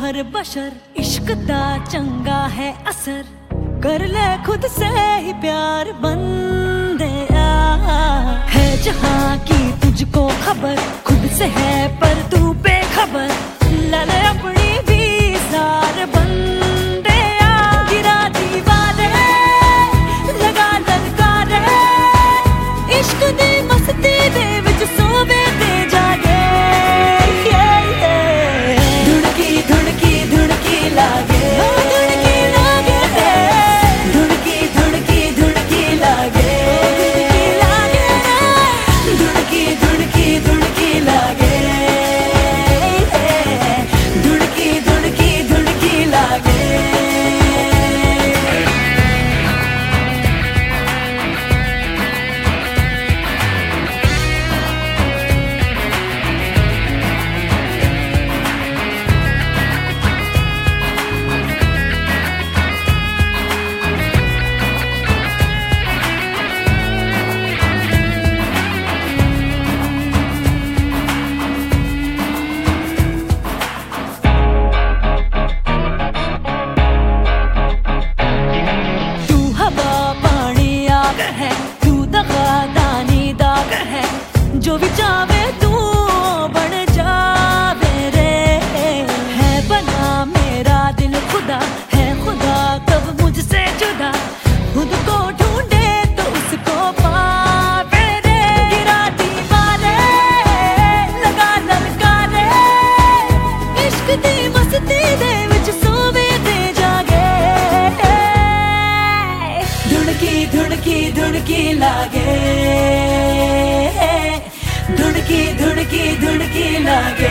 हर बशर इश्क दा चंगा है असर, कर ले खुद से ही प्यार बंदे है जहाँ की तुझको खबर, खुद से है पर तू बेखबर, ले ले अपनी भी सार बंदे गिरा दीवारे लगा ललकारे, इश्क दी मस्ती दे विच सोवे ते जागे, धुड़की धुड़की धुड़की लागे, धुड़की लागे, धुड़की धुड़की धुड़की लागे, धुड़की धुड़की धुड़की लागे, धुड़की धुड़की धुड़की लागे। जो भी चाहे तू बन जावे रे, है बना मेरा दिल खुदा, है खुदा कब मुझसे जुदा, खुद को ढूंढे तो उसको पावे रे, गिरा दीवारे लगा ललकारे, इश्क दी मस्ती दे विच सोवे ते जागे, धुड़की धुड़की धुड़की लागे, धुड़की धुड़की धुड़की लागे।